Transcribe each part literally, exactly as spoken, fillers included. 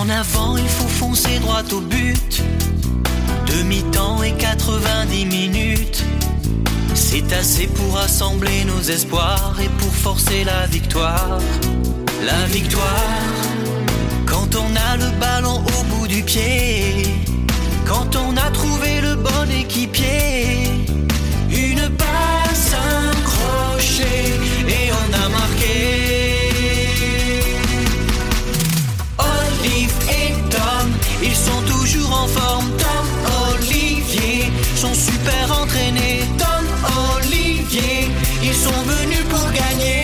avant, il faut foncer droit au but. Demi-temps et quatre-vingt-dix minutes, c'est assez pour rassembler nos espoirs et pour forcer la victoire. La victoire, quand on a le ballon au bout du pied, quand on a trouvé le bon équipier, une passe, un crochet et on a marqué. Olive et Tom, ils sont toujours en forme. Tom, Olivier, sont super entraînés. Tom, Olivier, ils sont venus pour gagner.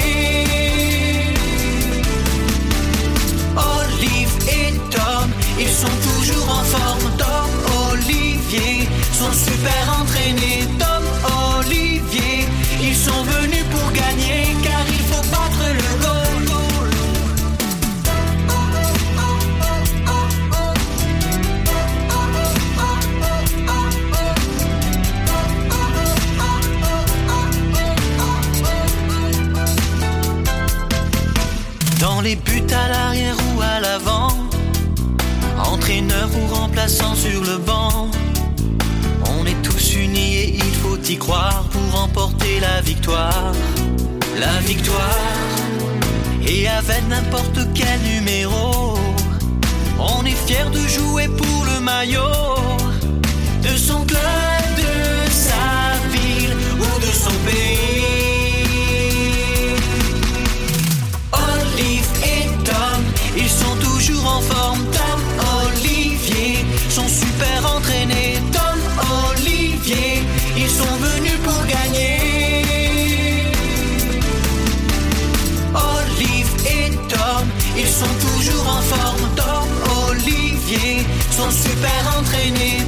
Olive et Tom, ils sont toujours en forme. Tom, Olivier, sont super entraînés. Tom, Olivier, ils sont venus pour gagner, car il faut battre le goal. Dans les buts à l'arrière ou à l'avant, entraîneur ou remplaçant sur le banc, on est tous unis et il faut y croire pour remporter la victoire. La victoire, et avec n'importe quel numéro, on est fiers de jouer pour le maillot de son club, de sa ville ou de son pays. Olive et Tom, ils sont toujours en forme. Tom, Olivier, sont super entraînés. Tom, Olivier, ils sont venus pour gagner. Olive et Tom, ils sont toujours en forme. Tom, Olivier, sont super entraînés.